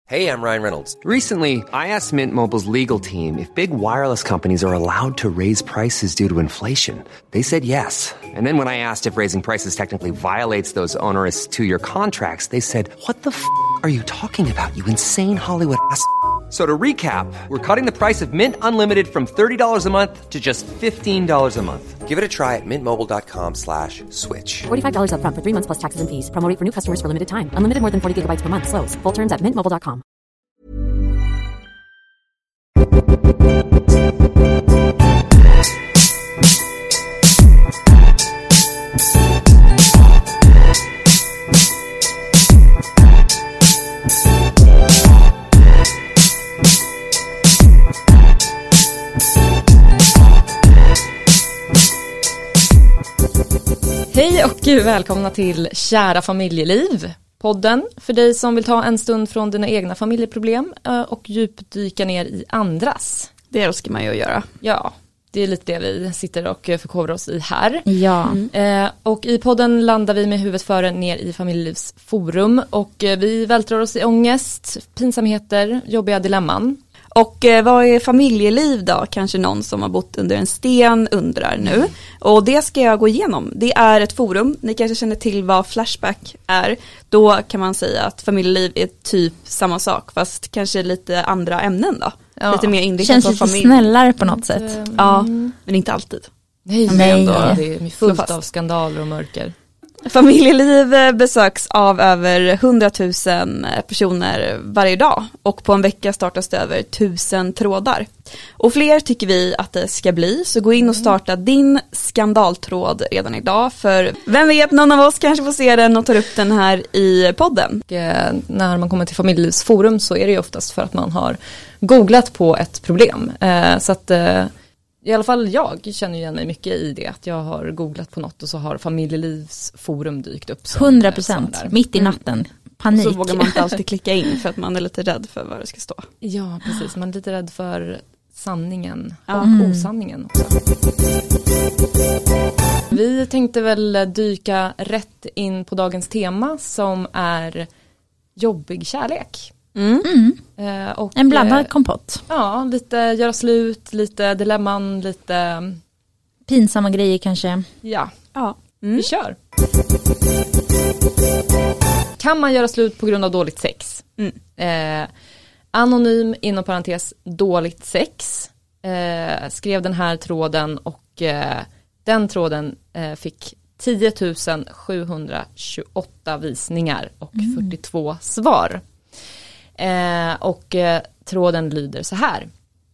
Hey, I'm Ryan Reynolds. Recently, I asked Mint Mobile's legal team if big wireless companies are allowed to raise prices due to inflation. They said yes. And then when I asked if raising prices technically violates those onerous two-year contracts, they said, "What the f*** are you talking about, you insane Hollywood ass?" So to recap, we're cutting the price of Mint Unlimited from $30 a month to just $15 a month. Give it a try at mintmobile.com/switch. $45 up front for 3 months plus taxes and fees. Promo rate for new customers for limited time. Unlimited more than 40 gigabytes per month. Slows full terms at mintmobile.com. Hej och välkomna till Kära familjeliv, podden för dig som vill ta en stund från dina egna familjeproblem och djupdyka ner i andras. Det älskar man ju att göra. Ja, det är lite det vi sitter och förkovrar oss i här. Ja. Och i podden landar vi med huvudet före ner i familjelivsforum och vi vältrar oss i ångest, pinsamheter, jobbiga dilemman. Och vad är familjeliv då? Kanske någon som har bott under en sten undrar nu. Och det ska jag gå igenom. Det är ett forum. Ni kanske känner till vad Flashback är. Då kan man säga att familjeliv är typ samma sak. Fast kanske lite andra ämnen då. Ja. Lite mer inriktat på familj. Känns lite snällare på något sätt. Ja, men inte alltid. Nej. Det är fullt av skandaler och mörker. Familjeliv besöks av över 100 000 personer varje dag och på en vecka startas det över 1000 trådar. Och fler tycker vi att det ska bli, så gå in och starta din skandaltråd redan idag, för vem vet, någon av oss kanske får se den och tar upp den här i podden. Och när man kommer till familjelivsforum så är det ju oftast för att man har googlat på ett problem. Så att i alla fall jag känner igen mig mycket i det. Att jag har googlat på något och så har familjelivsforum dykt upp. 100%, mitt i natten. Panik. Så vågar man inte alltid klicka in för att man är lite rädd för vad det ska stå. Ja, precis. Man är lite rädd för sanningen och osanningen också. Vi tänkte väl dyka rätt in på dagens tema som är jobbig kärlek. Och, en blandad kompott. Ja, lite göra slut, lite dilemman, lite pinsamma grejer kanske. Ja. Vi kör. Kan man göra slut på grund av dåligt sex? Anonym inom parentes dåligt sex skrev den här tråden och den tråden fick 10 728 visningar och 42 svar. Och tråden lyder så här.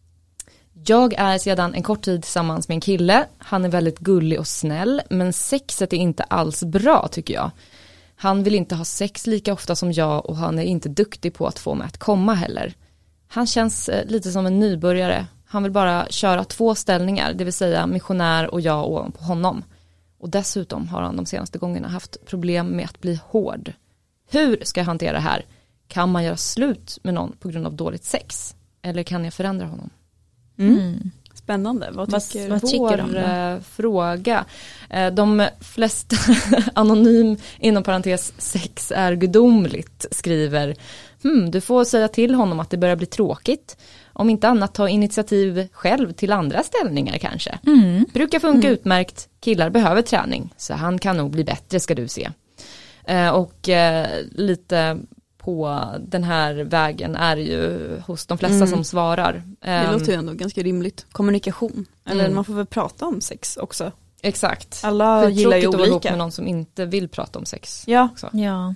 Jag är sedan en kort tid tillsammans med en kille. Han är väldigt gullig och snäll, men sexet är inte alls bra tycker jag. Han vill inte ha sex lika ofta som jag och han är inte duktig på att få mig att komma heller. Han känns lite som en nybörjare. Han vill bara köra 2 ställningar, det vill säga missionär och jag ovanpå honom. Och dessutom har han de senaste gångerna haft problem med att bli hård. Hur ska jag hantera det här? Kan man göra slut med någon på grund av dåligt sex? Eller kan jag förändra honom? Spännande. Vad tycker vår fråga. De flesta anonym inom parentes sex är gudomligt skriver. Du får säga till honom att det börjar bli tråkigt. Om inte annat ta initiativ själv till andra ställningar kanske. Brukar funka utmärkt. Killar behöver träning. Så han kan nog bli bättre ska du se. Och lite på den här vägen är ju hos de flesta som svarar. Det låter ju ändå ganska rimligt. Kommunikation. Eller man får väl prata om sex också. Exakt. Alla gillar ju olika. Att vara ihop olika. med någon som inte vill prata om sex. Ja. Ja.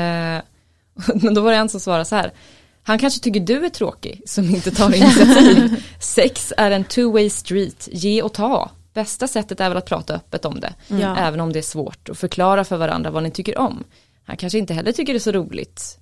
Men då var det en som svarade så här. Han kanske tycker du är tråkig som inte tar initiativ. Sex är en two-way street. Ge och ta. Bästa sättet är väl att prata öppet om det. Även om det är svårt. Och förklara för varandra vad ni tycker om. Han kanske inte heller tycker det är så roligt.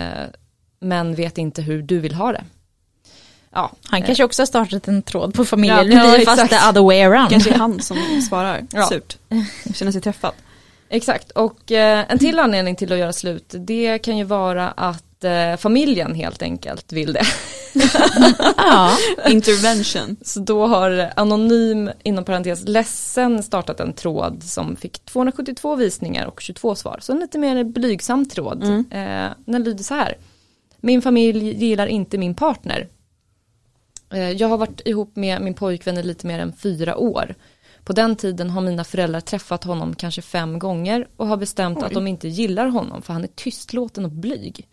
Men vet inte hur du vill ha det. Ja, han kanske också har startat en tråd på familjen. Fast the other way around. Kanske är han som svarar. Surt. Känner sig träffad. Exakt. Och en till anledning till att göra slut. Det kan ju vara att familjen helt enkelt vill det. Intervention. Så då har anonym inom parentes ledsen startat en tråd som fick 272 visningar och 22 svar. Så en lite mer blygsam tråd. Den lyder så här. min familj gillar inte min partner. Jag har varit ihop med min pojkvän i lite mer än 4 år. På den tiden har mina föräldrar träffat honom kanske 5 gånger och har bestämt att de inte gillar honom för han är tystlåten och blyg.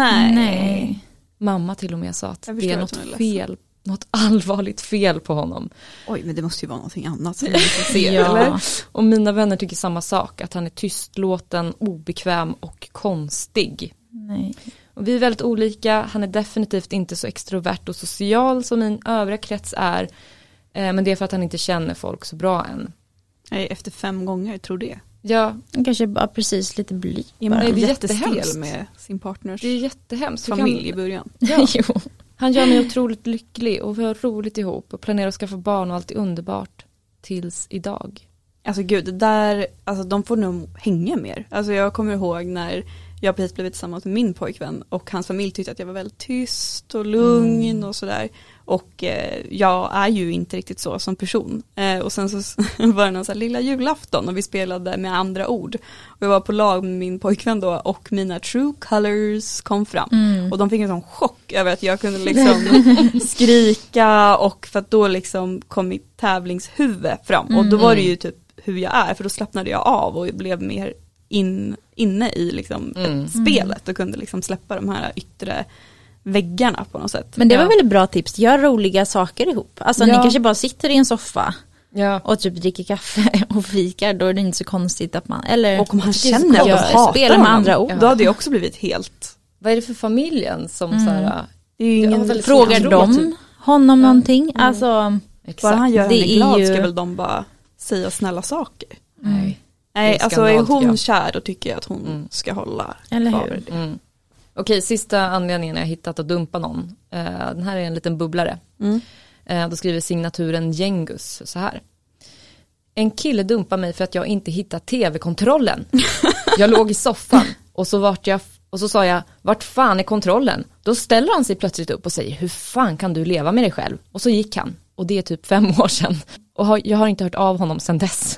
Nej. Mamma till och med sa att det är något fel, något allvarligt fel på honom. Oj, men det måste ju vara någonting annat som man inte ser, ja. eller? Och mina vänner tycker samma sak, att han är tystlåten, obekväm och konstig. Nej. Och vi är väldigt olika, han är definitivt inte så extrovert och social som min övriga krets är. Men det är för att han inte känner folk så bra än. Nej, efter 5 gånger, tror det. Ja. Kanske bara precis lite blyg. Ja, men Nej, det är jättehemskt. jättestel med sin partners Det är jättehemskt. familj i början. Ja. Jo. Han gör mig otroligt lycklig och vi har roligt ihop och planerar att skaffa barn och allt är underbart tills idag. Alltså gud, det där, alltså de får nog hänga mer. Alltså jag kommer ihåg när jag precis blivit tillsammans med min pojkvän och hans familj tyckte att jag var väldigt tyst och lugn och sådär. Och jag är ju inte riktigt så som person. Och sen så var det någon så här lilla julafton och vi spelade med andra ord. Och jag var på lag med min pojkvän då och mina true colors kom fram. Och de fick en sån chock över att jag kunde liksom skrika och för att då liksom kom mitt tävlingshuvud fram. Och då var det ju typ hur jag är, för då slappnade jag av och blev mer inne i liksom spelet och kunde liksom släppa de här yttre väggarna på något sätt. Men det var väl ett bra tips. Gör roliga saker ihop. Alltså ni kanske bara sitter i en soffa och typ dricker kaffe och fikar. Då är det inte så konstigt att man... Eller, och om han känner att man hatar spela med andra ord. Då hade jag också blivit helt... Vad är det för familjen som så här... Det är ju ingen... Frågar de honom någonting? Alltså, Exakt. Bara han gör henne glad ju... ska väl de bara säga snälla saker. Nej, alltså är hon kär, då tycker jag att hon ska hålla. Eller hur? Okej, sista anledningen jag hittat att dumpa någon. Den här är en liten bubblare. Då skriver signaturen Gengus så här. En kille dumpar mig för att jag inte hittat tv-kontrollen. Jag låg i soffan och så sa jag, vart fan är kontrollen? Då ställer han sig plötsligt upp och säger, hur fan kan du leva med dig själv? Och så gick han. Och det är typ 5 år sedan. Och jag har inte hört av honom sedan dess.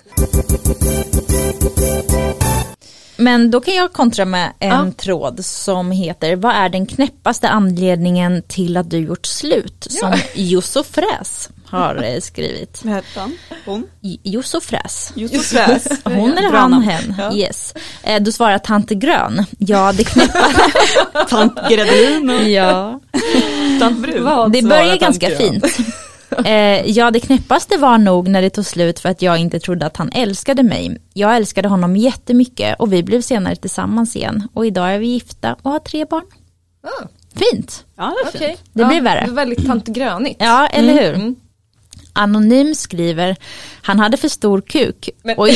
Men då kan jag kontra med en tråd som heter, vad är den knäppaste anledningen till att du gjort slut? Som Jussi Fräs har skrivit. Vad heter han? Hon? Jussi Fräs. Jussi Fräs. Hon eller han, hen. Ja. Yes. Du svarar Tante Grön. Ja, det knäppaste. Tant Gredelin. Ja. Tant Brun. Det börjar ganska fint. Ja, det knäppaste var nog när det tog slut för att jag inte trodde att han älskade mig. Jag älskade honom jättemycket och vi blev senare tillsammans igen. Och idag är vi gifta och har 3 barn. Fint. Ja, det är fint. Det blir värre. Det är väldigt tantgrönigt. Ja, eller hur? Anonym skriver, han hade för stor kuk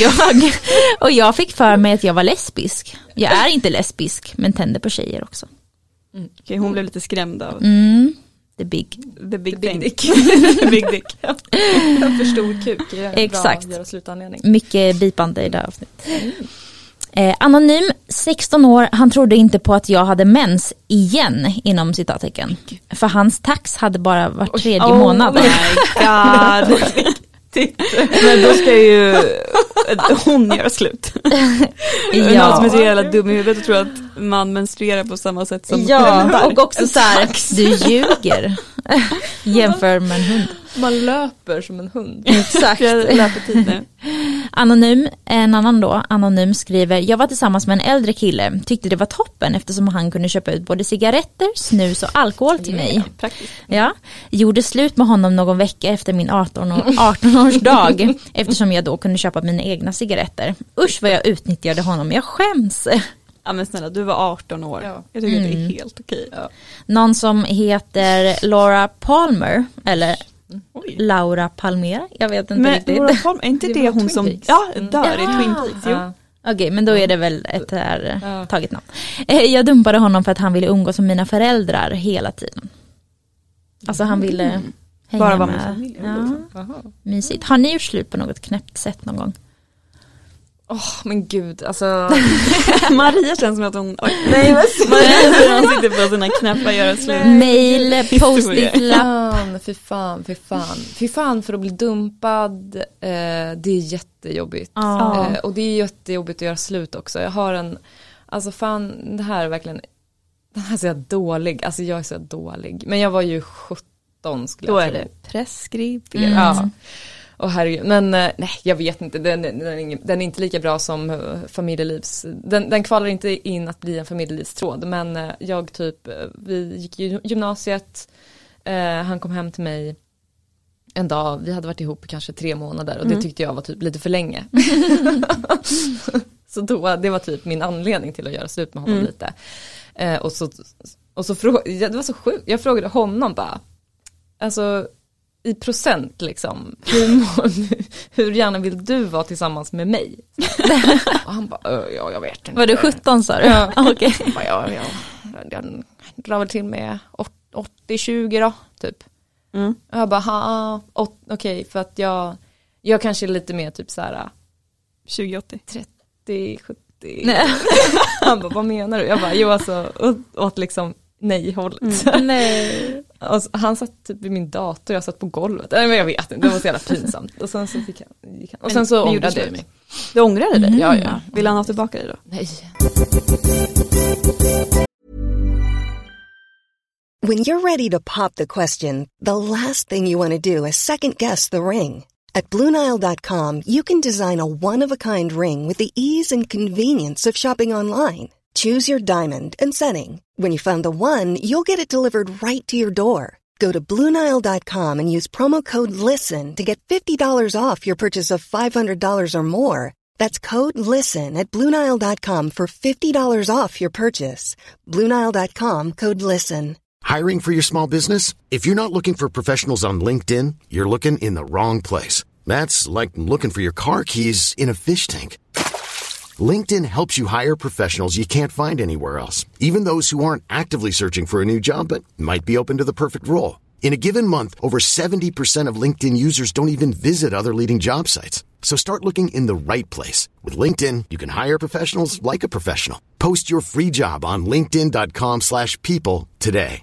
och jag fick för mig att jag var lesbisk. Jag är inte lesbisk, men tänder på tjejer också. Okej, hon blev lite skrämd av The big dick. Big dick. För stor kuk är exakt. Bra att göra slutanledning. Mycket bipande i det här avsnittet. Anonym, 16 år, han trodde inte på att jag hade mens igen inom citattecken. För hans tax hade bara var 3:e månad. Oh my god. Men då ska ju hon göra slut. Någon som är så jävla dum i huvudet och tror att man menstruerar på samma sätt som hundar. Och också så här, du ljuger. Jämför med en hund. Man löper som en hund. Exakt. Anonym, en annan då, Anonym skriver, jag var tillsammans med en äldre kille, tyckte det var toppen eftersom han kunde köpa ut både cigaretter, snus och alkohol till mig. Praktiskt. Ja, gjorde slut med honom någon vecka efter min 18-årsdag eftersom jag då kunde köpa mina egna cigaretter. Usch vad jag utnyttjade honom, jag skäms. Ja men snälla, du var 18 år. Ja. Jag tycker att det är helt okej. Ja. Någon som heter Laura Palmer, eller Laura Palmer, jag vet inte riktigt. Laura Palmer, är inte det hon som dör i Twin Peaks? Jo. Okej, men då är det väl ett här taget namn. Jag dumpade honom för att han ville umgås med mina föräldrar hela tiden. Alltså han ville hänga bara vara med familjen. Ja, mysigt. Har ni gjort slut på något knäppt sätt någon gång? Men gud, alltså Maria känns som att hon Maria sitter på sina knappar göra slut. Mail, post-it-lapp. Fy fan för att bli dumpad. Det är jättejobbigt. Och det är jättejobbigt att göra slut också. Jag har det här är verkligen Den här är så dålig, alltså jag är så dålig. Men jag var ju 17 skulle Då jag är tro. det preskriberat. Ja. Och herregud, men nej, jag vet inte, den är inte lika bra som familjelivs, den kvalar inte in att bli en familjelivstråd, men jag typ, vi gick i gymnasiet, han kom hem till mig en dag, vi hade varit ihop i kanske 3 månader och det tyckte jag var typ lite för länge. Så då, det var typ min anledning till att göra slut med honom lite. Och så det var så sjukt, jag frågade honom bara, alltså i procent liksom, hur gärna vill du vara tillsammans med mig? Och han bara, ja jag vet inte. Var du 17 sa du? Ja. Okej. Jag drar väl till med 80-20 då, typ. Och jag bara, okej, för att jag kanske är lite mer typ så här 20-80. 30-70. Han bara, vad menar du? Jag bara, jo alltså, åt liksom nej-hållet. Nej. Och han satt typ vid min dator, jag satt på golvet. Nej, men jag vet inte, det var så jävla pinsamt. Och sen så gick han. Och sen så ångrade jag mig. Du ångrade dig? Ja. Vill han ha tillbaka dig då? Nej. When you're ready to pop the question, the last thing you want to do is second guess the ring. At BlueNile.com, you can design a one-of-a-kind ring with the ease and convenience of shopping online. Choose your diamond and setting. When you find the one, you'll get it delivered right to your door. Go to BlueNile.com and use promo code LISTEN to get $50 off your purchase of $500 or more. That's code LISTEN at BlueNile.com for $50 off your purchase. BlueNile.com, code LISTEN. Hiring for your small business? If you're not looking for professionals on LinkedIn, you're looking in the wrong place. That's like looking for your car keys in a fish tank. LinkedIn helps you hire professionals you can't find anywhere else, even those who aren't actively searching for a new job but might be open to the perfect role. In a given month, over 70% of LinkedIn users don't even visit other leading job sites. So start looking in the right place. With LinkedIn, you can hire professionals like a professional. Post your free job on linkedin.com/people today.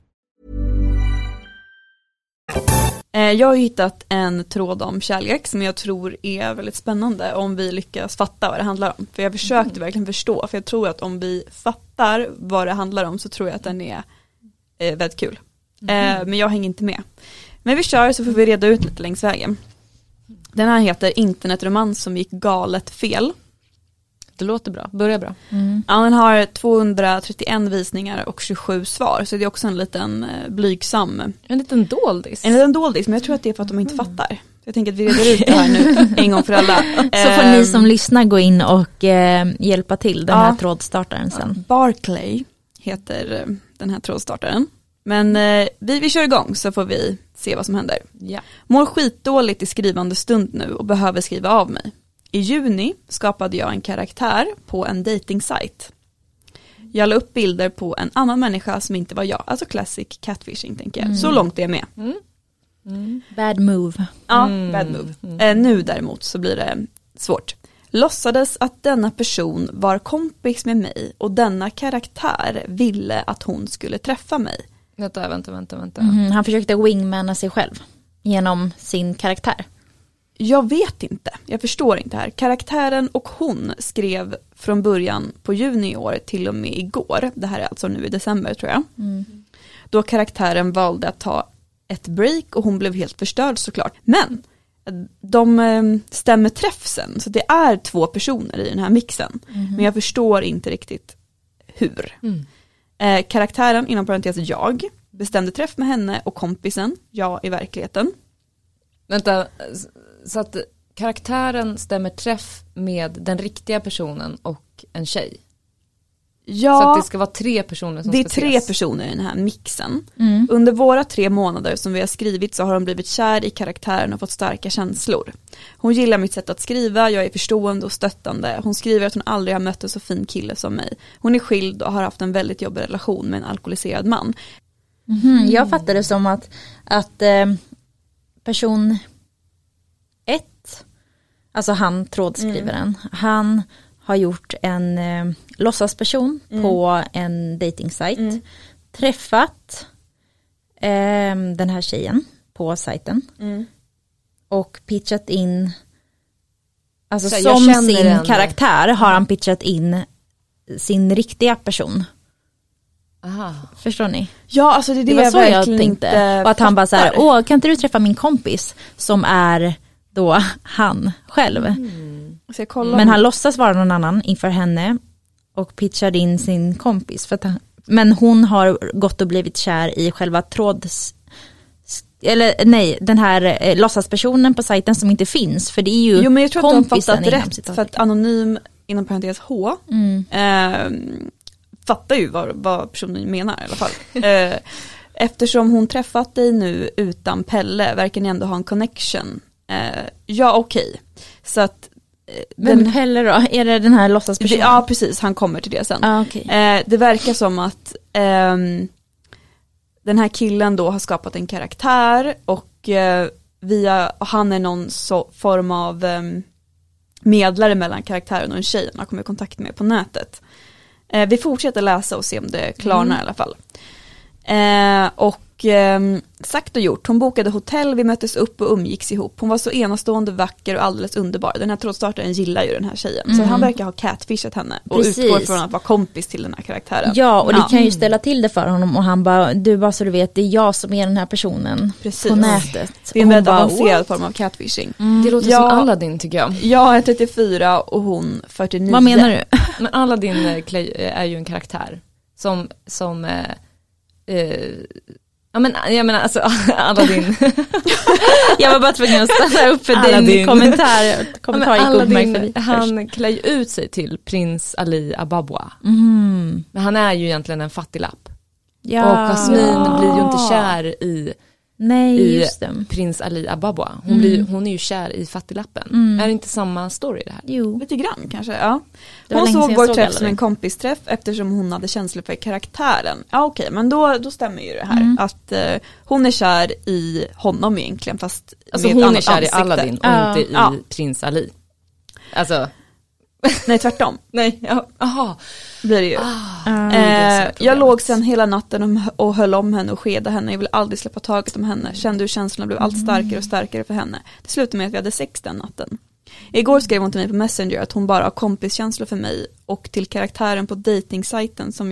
Jag har hittat en tråd om kärlek som jag tror är väldigt spännande om vi lyckas fatta vad det handlar om. För jag försökte verkligen förstå, för jag tror att om vi fattar vad det handlar om så tror jag att den är väldigt kul. Men jag hänger inte med. Men vi kör så får vi reda ut lite längs vägen. Den här heter Internetromans som gick galet fel. Det låter bra, börjar bra. Ja, den har 231 visningar och 27 svar. Så det är också en liten blygsam. En liten doldis. En liten doldis, men jag tror att det är för att de inte fattar. Jag tänker att vi reder ut det här nu en gång för alla. Så får ni som lyssnar gå in och hjälpa till den här trådstartaren sen. Barclay heter den här trådstartaren. Men vi kör igång så får vi se vad som händer. Ja. Mår skitdåligt i skrivande stund nu och behöver skriva av mig. I juni skapade jag en karaktär på en datingsajt. Jag la upp bilder på en annan människa som inte var jag. Alltså classic catfishing tänker jag. Så långt är jag med. Bad move. Ja, bad move. Nu däremot så blir det svårt. Låtsades att denna person var kompis med mig och denna karaktär ville att hon skulle träffa mig. Vänta. Han försökte wingmana sig själv genom sin karaktär. Jag vet inte, jag förstår inte här. Karaktären och hon skrev från början på juni i år till och med igår. Det här är alltså nu i december tror jag. Då karaktären valde att ta ett break och hon blev helt förstörd såklart. Men de stämmer träffsen så det är 2 personer i den här mixen. Men jag förstår inte riktigt hur. Karaktären, inom parentes jag, bestämde träff med henne och kompisen, jag i verkligheten. Vänta, så att karaktären stämmer träff med den riktiga personen och en tjej? Ja, så att det ska vara 3 personer som det är ska 3 ses. personer i den här mixen. Under våra 3 månader som vi har skrivit så har de blivit kär i karaktären och fått starka känslor. Hon gillar mitt sätt att skriva, jag är förstående och stöttande. Hon skriver att hon aldrig har mött en så fin kille som mig. Hon är skild och har haft en väldigt jobbig relation med en alkoholiserad man. Jag fattar det som att person 1, alltså han trådskrivaren, han har gjort en låtsasperson på en datingsajt, träffat den här tjejen på sajten och pitchat in, alltså så som sin karaktär har han pitchat in sin riktiga person. Aha. Förstår ni? Ja, alltså det var jag så jag verkligen tänkte. inte Och att han bara så här, fattar. kan inte du träffa min kompis som är då han själv. Så jag kollar Men han låtsas vara någon annan inför henne och pitchar in sin kompis. För att men hon har gått och blivit kär i själva den här låtsaspersonen på sajten som inte finns. För det är ju men jag tror att de har kompisen fattat inom rätt. citat. För att anonym inom parentes H fattar ju vad personen menar i alla fall. Eftersom hon träffat dig nu utan Pelle verkar ni ändå ha en connection. Okej. Så att Men Pelle då? Är det den här låtsaspersonen? Ja, precis. Han kommer till det sen. Okay. Det verkar som att den här killen då har skapat en karaktär och han är någon form av medlare mellan karaktären och en tjej han har kommit i kontakt med på nätet. Vi fortsätter läsa och se om det klarnar i alla fall. Och sagt och gjort, hon bokade hotell, vi möttes upp och umgicks ihop. Hon var så enastående, vacker och alldeles underbar. Den här trådstartaren gillar ju den här tjejen. Så han verkar ha catfishat henne och utgår från att vara kompis till den här karaktären. Ja, och det kan ju ställa till det för honom. Och han bara så du vet, det är jag som är den här personen på nätet. Det är en väldigt avancerad form av catfishing. Det låter som Aladdin tycker jag. Jag är 34 och hon 49. Vad menar du? Men Aladdin är ju en karaktär som ja men jag menar alltså Aladdin. Jag var bara tvungen att stanna upp för din kommentar gick upp mig förbi. Han klär ju ut sig till prins Ali Ababwa. Men han är ju egentligen en fattiglapp. Ja. Och Jasmine blir ju inte kär i just det. prins Ali Ababwa. Hon är ju kär i fattiglappen. Är det inte samma story det här? Jo. Lite grann kanske, ja. Hon såg vår träff som en kompisträff eftersom hon hade känslor för karaktären. Ja okej, men då stämmer ju det här. Att hon är kär i honom egentligen fast alltså med hon ett är annat kär i Aladdin och inte i prins Ali. Alltså nej, tvärtom. Nej, aha. Blir det ju. Jag låg sen hela natten och höll om henne och skedade henne. Jag ville aldrig släppa taget om henne. Kände hur känslorna blev allt starkare och starkare för henne. Det slutade med att vi hade sex den natten. Igår skrev hon till mig på Messenger att hon bara har kompiskänslor för mig och till karaktären på datingsajten som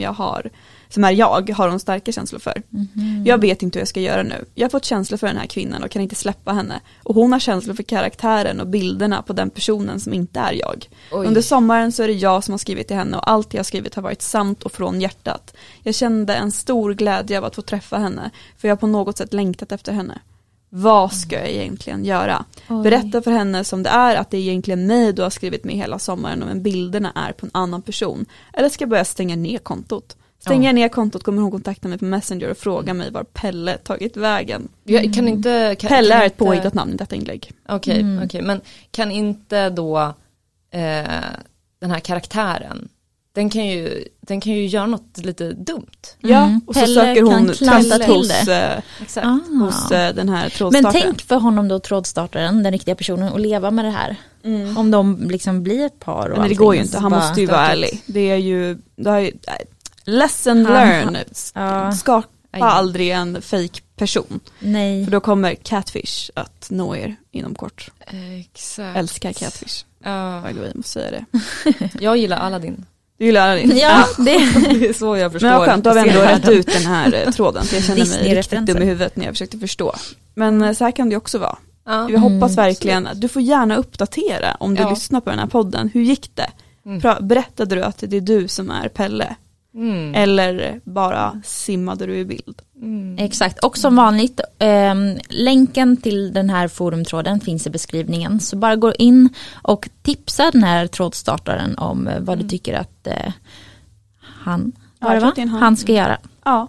har hon starka känslor för. Jag vet inte hur jag ska göra nu. Jag har fått känslor för den här kvinnan och kan inte släppa henne. Och hon har känslor för karaktären och bilderna på den personen som inte är jag. Oj. Under sommaren så är det jag som har skrivit till henne och allt jag har skrivit har varit sant och från hjärtat. Jag kände en stor glädje av att få träffa henne för jag har på något sätt längtat efter henne. Vad ska jag egentligen göra? Oj. Berätta för henne som det är att det är egentligen mig du har skrivit med hela sommaren men bilderna är på en annan person. Eller ska jag börja stänga ner kontot? Stänger jag ner kontot kommer hon kontakta mig på Messenger och fråga mig var Pelle tagit vägen. Pelle är ett påhittat namn i detta inlägg. Okej, men kan inte då den här karaktären den kan ju göra något lite dumt. Ja, och så Pelle söker hon tröst hos den här trådstartaren. Men tänk för honom då, trådstartaren, den riktiga personen, och leva med det här. Om de liksom blir ett par. Och men det går ju inte, han måste ju vara ärlig. Det är ju lesson learned. Skapa aldrig en fake person. Nej. För då kommer catfish att nå er inom kort. Exakt. Älskar catfish. Jag måste säga det. Jag gillar Aladdin. Du gillar Aladdin? Ja, det är så jag förstår. Men vad skönt, då har vi ändå rätt ut den här tråden. För jag känner mig riktigt dum i huvudet när jag försökte förstå. Men så här kan det också vara. Jag hoppas verkligen att du får gärna uppdatera om du lyssnar på den här podden. Hur gick det? Berättade du att det är du som är Pelle? Eller bara simmade du i bild? Exakt, och som vanligt länken till den här forumtråden finns i beskrivningen, så bara gå in och tipsa den här trådstartaren om vad du tycker att han ska göra. Ja.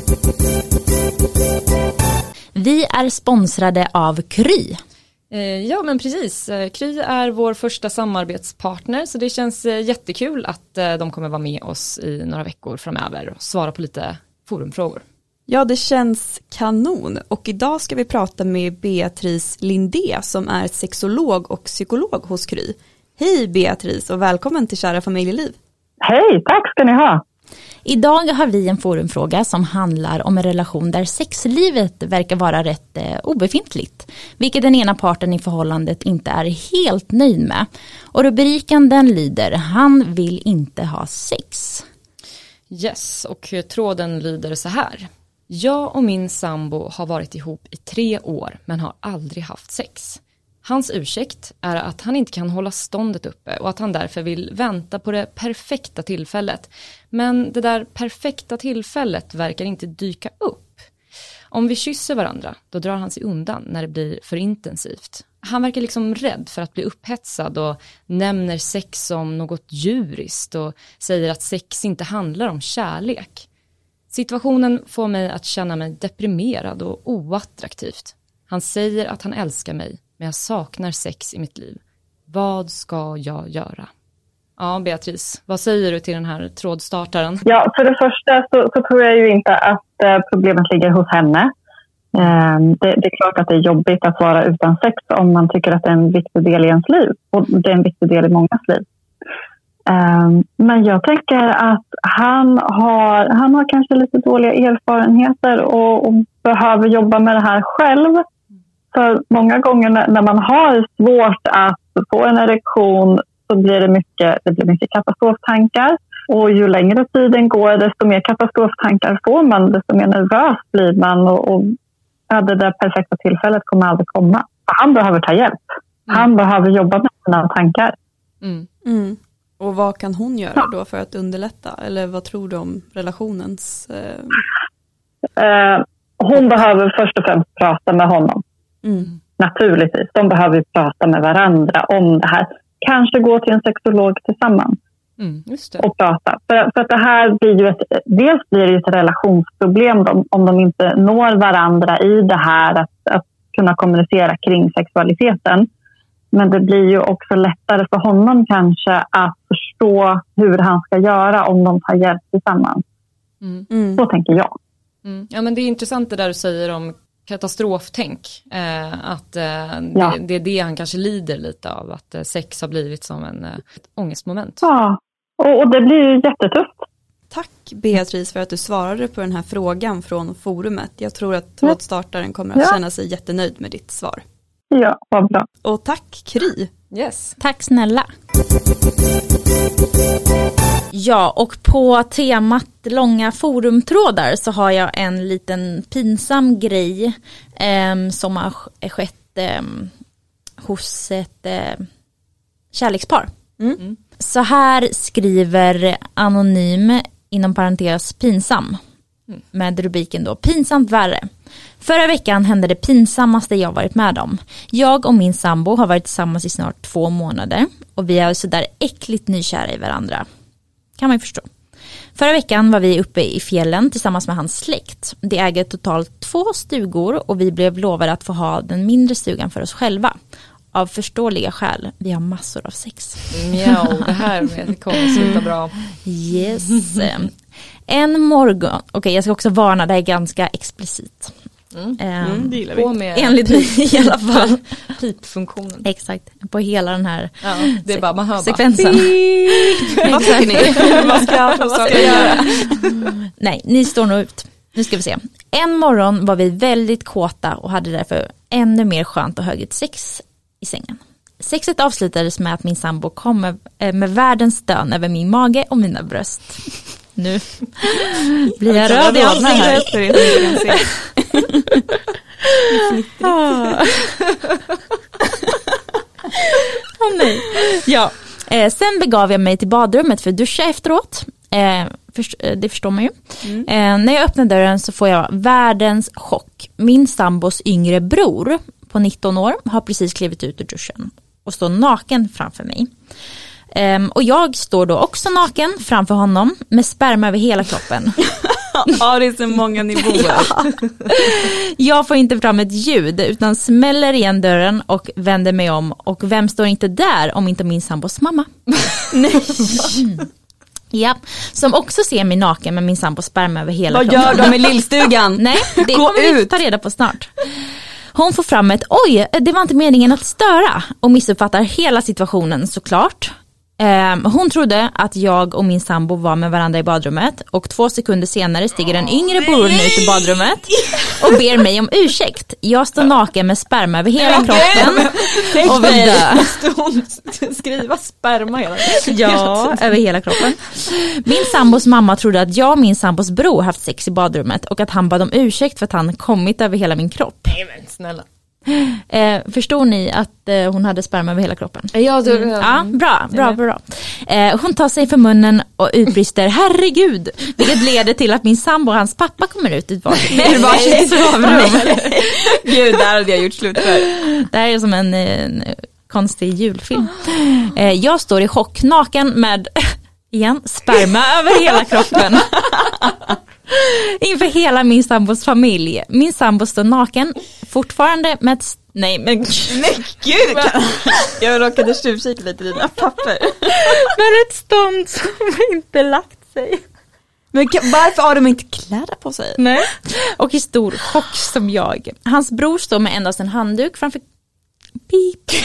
Vi är sponsrade av Kry. Ja men precis, Kry är vår första samarbetspartner, så det känns jättekul att de kommer vara med oss i några veckor framöver och svara på lite forumfrågor. Ja, det känns kanon, och idag ska vi prata med Beatrice Lindé som är sexolog och psykolog hos Kry. Hej Beatrice och välkommen till Kära familjeliv. Hej, tack ska ni ha. Idag har vi en forumfråga som handlar om en relation där sexlivet verkar vara rätt obefintligt, vilket den ena parten i förhållandet inte är helt nöjd med. Och rubriken den lyder: han vill inte ha sex. Yes, och tråden lyder så här. Jag och min sambo har varit ihop i 3 år men har aldrig haft sex. Hans ursäkt är att han inte kan hålla ståndet uppe och att han därför vill vänta på det perfekta tillfället. Men det där perfekta tillfället verkar inte dyka upp. Om vi kysser varandra, då drar han sig undan när det blir för intensivt. Han verkar liksom rädd för att bli upphetsad och nämner sex som något djuriskt och säger att sex inte handlar om kärlek. Situationen får mig att känna mig deprimerad och oattraktivt. Han säger att han älskar mig, men jag saknar sex i mitt liv. Vad ska jag göra? Ja, Beatrice, vad säger du till den här trådstartaren? Ja, för det första så tror jag ju inte att problemet ligger hos henne. Det är klart att det är jobbigt att vara utan sex om man tycker att det är en viktig del i ens liv. Och det är en viktig del i mångas liv. Men jag tänker att han har kanske lite dåliga erfarenheter och behöver jobba med det här själv. För många gånger när man har svårt att få en erektion så blir det mycket katastroftankar. Och ju längre tiden går, desto mer katastroftankar får man, desto mer nervös blir man. Och det där perfekta tillfället kommer aldrig komma. Han behöver ta hjälp. Han behöver jobba med sina tankar. Och vad kan hon göra då för att underlätta? Eller vad tror du om relationens... Hon behöver först och främst prata med honom. Naturligtvis. De behöver prata med varandra om det här. Kanske gå till en sexolog tillsammans. Just det. Och prata. För att det här blir ju dels blir det ett relationsproblem om de inte når varandra i det här att kunna kommunicera kring sexualiteten. Men det blir ju också lättare för honom kanske att förstå hur han ska göra om de tar hjälp tillsammans. Så tänker jag. Ja, men det är intressant det där du säger om katastroftänk. Att det är det han kanske lider lite av. Att sex har blivit som ett ångestmoment. Ja, och det blir ju jättetufft. Tack Beatrice för att du svarade på den här frågan från forumet. Jag tror att trådstartaren kommer att känna sig jättenöjd med ditt svar. Ja, vad bra. Och tack Kry. Yes. Tack snälla. Ja, och på temat långa forumtrådar så har jag en liten pinsam grej som har skett hos ett kärlekspar. Så här skriver anonym inom parentes pinsam med rubriken då pinsamt värre. Förra veckan hände det pinsammaste jag varit med om. Jag och min sambo har varit tillsammans i snart 2 månader och vi är så där äckligt nykära i varandra. Kan man ju förstå. Förra veckan var vi uppe i fjällen tillsammans med hans släkt. De äger totalt 2 stugor och vi blev lovade att få ha den mindre stugan för oss själva. Av förståeliga skäl. Vi har massor av sex. Ja, det här kommer sluta bra. Yes. En morgon. Okej, jag ska också varna, det är ganska explicit. Det gillar vi. På med enligt i alla fall. pipfunktionen. Exakt, på hela den här det är bara, man hör sekvensen. Vad tycker ni? Vad ska jag göra? Nej, ni står nog ut. Nu ska vi se. En morgon var vi väldigt kåta och hade därför ännu mer skönt och högt sex i sängen. Sexet avslutades med att min sambo kom med världens stön över min mage och mina bröst. Nu blir jag röd i ögonen här. Nej. Ja. Sen begav jag mig till badrummet för att duscha efteråt. Det förstår man ju. När jag öppnar dörren så får jag världens chock. Min sambos yngre bror på 19 år har precis klivit ut ur duschen och står naken framför mig. Och jag står då också naken framför honom med sperma över hela kroppen. Ja, det är så många nivåer. Jag får inte fram ett ljud utan smäller igen dörren och vänder mig om. Och vem står inte där om inte min sambos mamma? Nej. Ja, som också ser mig naken med min sambos sperma över hela kroppen. Vad gör de i lillstugan? Nej, det kommer vi ta reda på snart. Hon får fram ett oj, det var inte meningen att störa och missuppfattar hela situationen såklart. Hon trodde att jag och min sambo var med varandra i badrummet och 2 sekunder senare stiger den yngre brorn ut i badrummet och ber mig om ursäkt. Jag står naken med sperma över hela kroppen och vill dö. Hon skriva sperma hela tiden. Ja, över hela kroppen. Min sambos mamma trodde att jag och min sambos bror haft sex i badrummet och att han bad om ursäkt för att han kommit över hela min kropp. Nej men snälla. Förstår ni att hon hade sperma över hela kroppen? Ja, bra. Hon tar sig för munnen och utbrister herregud, vilket leder till att min sambo och hans pappa kommer ut ur varsitt sovrum. Gud, där hade jag gjort slut för. Det här är som en konstig julfilm. Jag står i chock, naken med igen sperma över hela kroppen. Inför hela min sambos familj. Min sambo står naken fortfarande med nej gud, jag råkade tjuvkika lite i dina papper. Men ett stånd som inte lagt sig. Men varför har de inte kläder på sig? Nej. Och i stor chock som jag. Hans bror står med endast en handduk framför pip.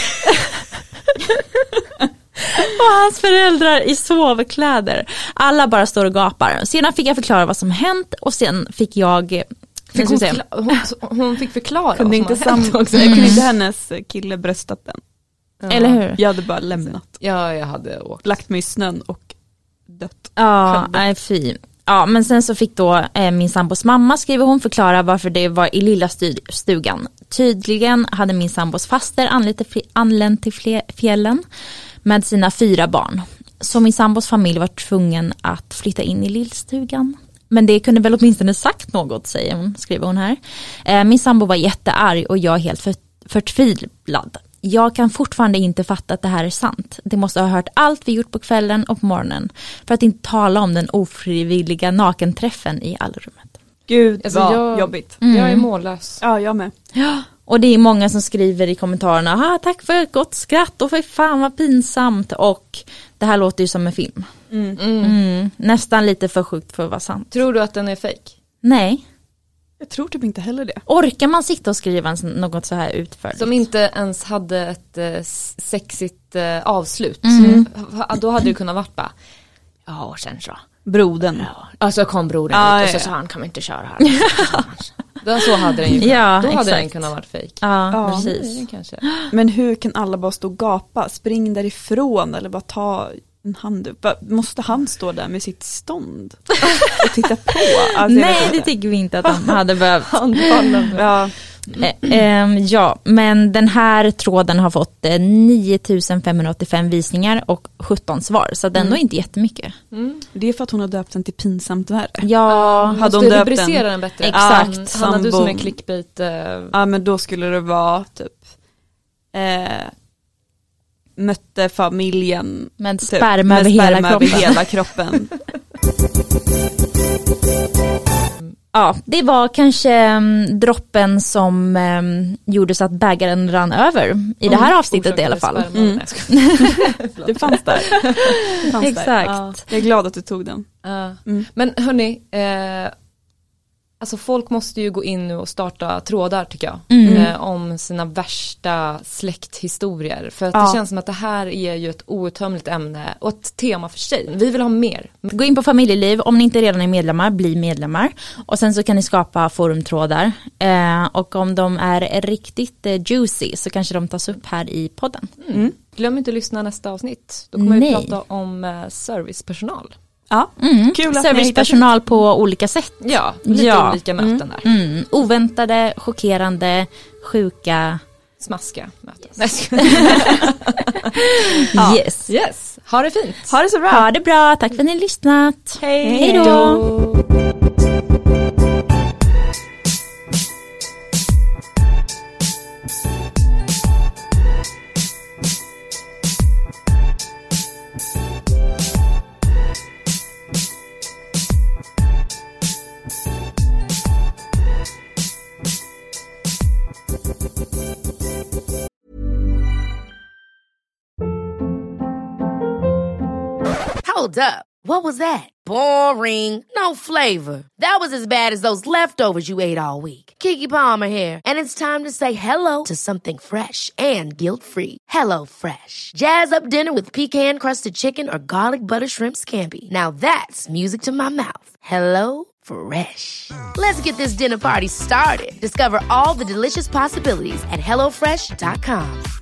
Och hans föräldrar i sovkläder. Alla bara står och gapar. Sedan fick jag förklara vad som hänt. Och sen fick jag... Hon fick förklara kunde vad som inte hänt också. Kunde inte hennes kille bröstat den? Ja. Eller hur? Jag hade bara lämnat. Ja, jag hade åkt. Lagt mig i snön och dött. Ja, nej fy. Ja, men sen så fick då min sambos mamma, skriver hon, förklara varför det var i lilla stugan. Tydligen hade min sambos faster anlänt till fjällen med sina 4 barn. Så min sambos familj var tvungen att flytta in i lillstugan. Men det kunde väl åtminstone sagt något, säger hon, skriver hon här. Min sambo var jättearg och jag är helt förtvivlad. Jag kan fortfarande inte fatta att det här är sant. Det måste ha hört allt vi gjort på kvällen och på morgonen. För att inte tala om den ofrivilliga nakenträffen i allrummet. Gud, vad jobbigt. Jag är mållös. Ja, jag med. Ja. Och det är många som skriver i kommentarerna, tack för ett gott skratt och för fan vad pinsamt. Och det här låter ju som en film. Nästan lite för sjukt för att vara sant. Tror du att den är fake? Nej. Jag tror typ inte heller det. Orkar man sitta och skriva något så här utförligt? Som inte ens hade ett sexigt avslut. Då hade det kunnat varit bara, ja och sen så. Brodern. Ja. Alltså kom brodern hit och så sa han, kan vi inte köra här. Så hade den ju kunnat. Ja, då hade den kunnat vara fake. Ja, precis. Kanske. Men hur kan alla bara stå och gapa? Spring därifrån eller bara ta en handduk. Måste han stå där med sitt stånd och titta på? Alltså, nej, det tycker vi inte att de hade behövt. Ja. Ja, men den här tråden har fått 9585 visningar och 17 svar. Så den är inte jättemycket. Det är för att hon har döpt den till pinsamt värre. Ja, hade hon döpt den bättre. Exakt. Hanna, du som är clickbait. Ja, men då skulle det vara typ mötte familjen med sperma över hela kroppen. Ja, det var kanske droppen som gjorde så att bägaren rann över i det här avsnittet i alla fall. Det fanns där. Exakt. Ja. Jag är glad att du tog den. Men hörni, alltså folk måste ju gå in nu och starta trådar tycker jag. Om sina värsta släkthistorier. För att det känns som att det här är ju ett outtömligt ämne och ett tema för sig. Vi vill ha mer. Gå in på familjeliv, om ni inte redan är medlemmar, bli medlemmar. Och sen så kan ni skapa forumtrådar. Och om de är riktigt juicy så kanske de tas upp här i podden. Glöm inte att lyssna nästa avsnitt. Då kommer vi prata om servicepersonal. Ja, kul att servicepersonal på olika sätt. Ja, lite olika möten där. Oväntade, chockerande, sjuka, smaskiga möten. Yes. Ha det fint. Ha det så bra. Ha det bra. Tack för att ni har lyssnat. Hej då. Hold up. What was that? Boring. No flavor. That was as bad as those leftovers you ate all week. Keke Palmer here. And it's time to say hello to something fresh and guilt-free. Hello Fresh. Jazz up dinner with pecan-crusted chicken or garlic butter shrimp scampi. Now that's music to my mouth. Hello Fresh. Let's get this dinner party started. Discover all the delicious possibilities at HelloFresh.com.